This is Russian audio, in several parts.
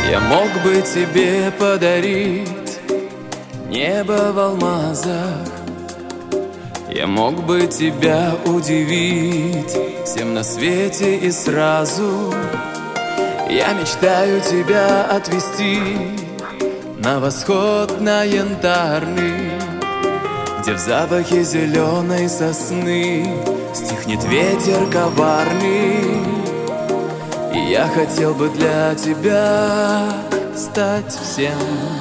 Я мог бы тебе подарить небо в алмазах. Я мог бы тебя удивить всем на свете и сразу. Я мечтаю тебя отвезти на восход, на Янтарный, где в запахе зеленой сосны стихнет ветер коварный. И я хотел бы для тебя стать всем,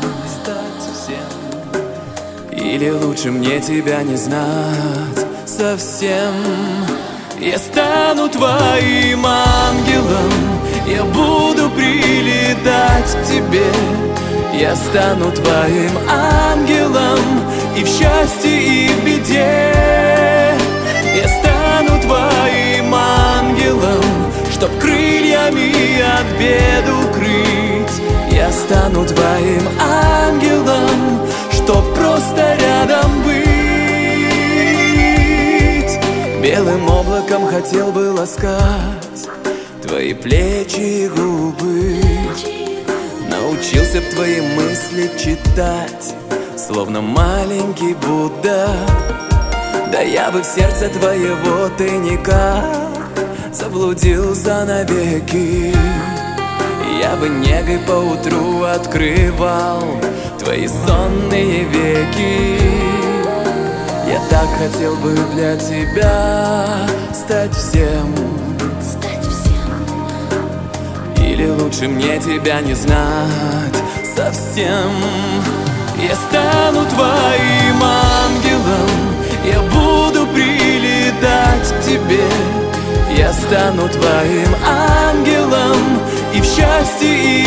или лучше мне тебя не знать совсем. Я стану твоим ангелом, я буду прилетать к тебе. Я стану твоим ангелом и в счастье, и в беде. Я стану твоим ангелом, чтоб крыльями от бед укрыть. Я стану твоим ангелом, чтоб просто рядом быть. Белым облаком хотел бы ласкать твои плечи и губы. Научился б твои мысли читать, словно маленький Будда. Да я бы в сердце твоего тайника заблудился навеки. Я бы негой поутру открывал твои сонные веки. Я так хотел бы для тебя стать всем, или лучше мне тебя не знать совсем. Я стану твоим ангелом, я буду прилетать к тебе. Я стану твоим ангелом и в счастье, и